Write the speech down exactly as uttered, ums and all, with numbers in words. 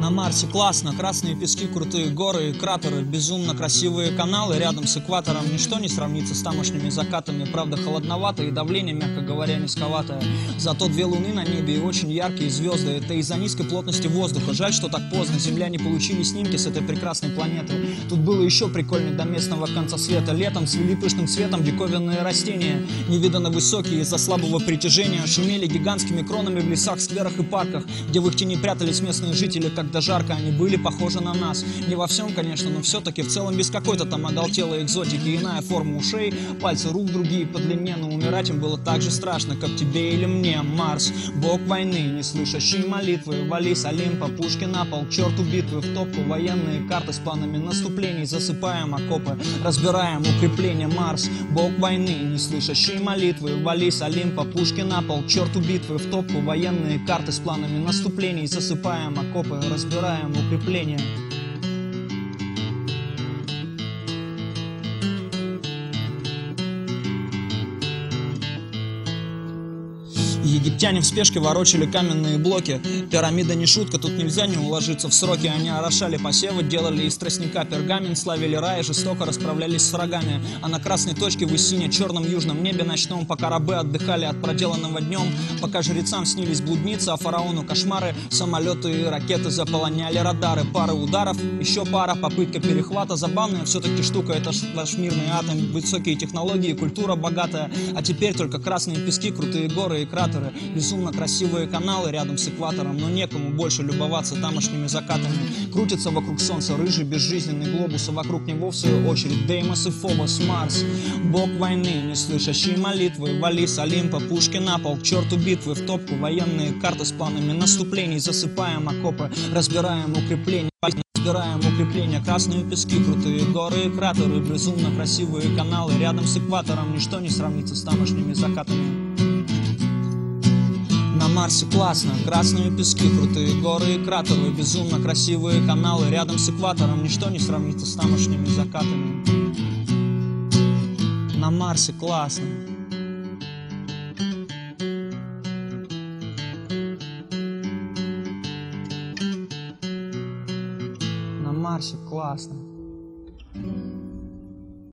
На Марсе классно, красные пески, крутые горы и кратеры, безумно красивые каналы рядом с экватором. Ничто не сравнится с тамошними закатами, правда холодновато и давление, мягко говоря, низковатое. Зато две луны на небе и очень яркие звезды. Это из-за низкой плотности воздуха. Жаль, что так поздно земляне получили снимки с этой прекрасной планеты. Тут было еще прикольнее до местного конца света. Летом свели пышным цветом диковинные растения, невиданно высокие из-за слабого притяжения, шумели гигантскими кронами в лесах, скверах и парках, где в их тени прятались местные жители. Когда жарко, они были похожи на нас. Не во всем, конечно, но все-таки в целом без какой-то там оголтелой экзотики. Иная форма ушей, пальцы рук другие по длине, но умирать им было так же страшно, как тебе или мне. Марс, бог войны, не слышащий молитвы, вали с Олимпа, пушки на пол, к черту битвы, в топку военные карты с планами наступлений, засыпаем окопы, разбираем укрепления. Марс, бог войны, не слышащий молитвы, вали с Олимпа, пушки на пол, к черту битвы, в топку военные карты с планами наступлений, засыпаем окопы, разбираем укрепления. Египтяне в спешке ворочали каменные блоки. Пирамида не шутка, тут нельзя не уложиться в сроки. Они орошали посевы, делали из тростника пергамент, славили рай и жестоко расправлялись с врагами. А на красной точке в сине-черном южном небе ночном, пока рабы отдыхали от проделанного днем, пока жрецам снились блудницы, а фараону кошмары, самолеты и ракеты заполоняли радары. Пары ударов, еще пара, попытка перехвата. Забавная все-таки штука, это наш мирный атом. Высокие технологии, культура богатая. А теперь только красные пески, крутые горы и кратеры. Безумно красивые каналы рядом с экватором, но некому больше любоваться тамошними закатами. Крутится вокруг солнца рыжий безжизненный глобус, а вокруг него в свою очередь Деймос и Фобос. Марс, бог войны, не слышащий молитвы, вали с Олимпа, пушки на пол, к черту битвы, в топку военные карты с планами наступлений, засыпаем окопы, разбираем укрепления. Разбираем укрепления, красные пески, крутые горы и кратеры, безумно красивые каналы рядом с экватором. Ничто не сравнится с тамошними закатами. На Марсе классно, красные пески, крутые горы и кратеры, безумно красивые каналы рядом с экватором. Ничто не сравнится с тамошними закатами. На Марсе классно. На Марсе классно.